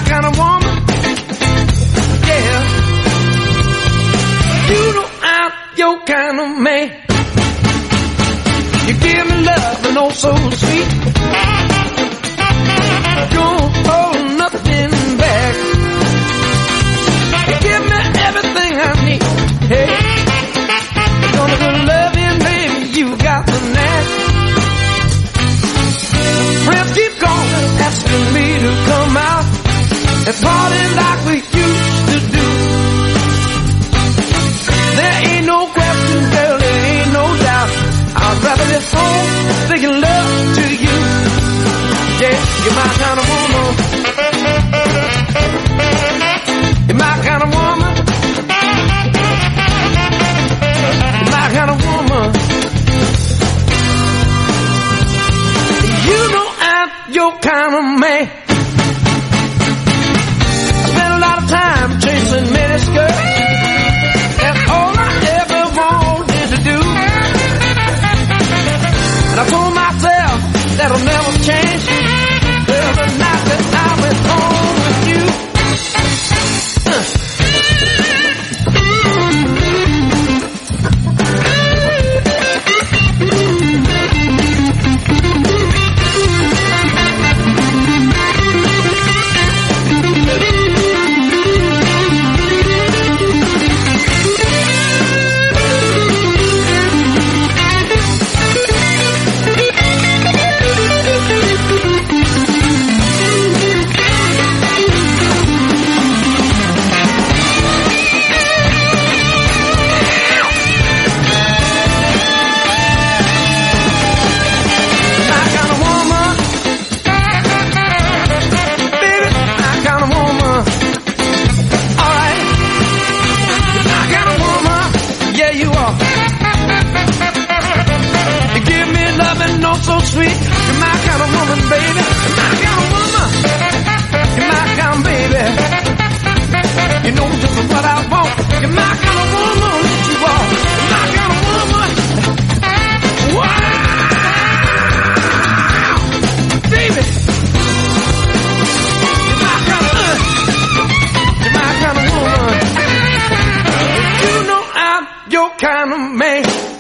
kind of woman. Yeah. You know I'm your kind of man. You give me love and oh so sweet. Don't hold nothing back. You give me everything I need. Hey, gonna go loving, baby, you got the knack. Friends keep calling, asking me to come out and party like we used to do. There ain't no question, girl, there ain't no doubt. I'd rather be home making love to you. Yeah, you're my kind of woman. You're my kind of woman. You're my kind of woman. You know I'm your kind of man. I spent a lot of time chasing miniskirts. That's all I ever wanted to do. And I told myself that'll never change. Well, the night that I went home with you. So sweet, you're my kind of woman, baby. You're my kind of woman. You're my kind of baby. You know just what I want. You're my kind of woman, let you walk. You're my kind of woman. Wow, baby. You're my kind of woman. You know I'm your kind of man.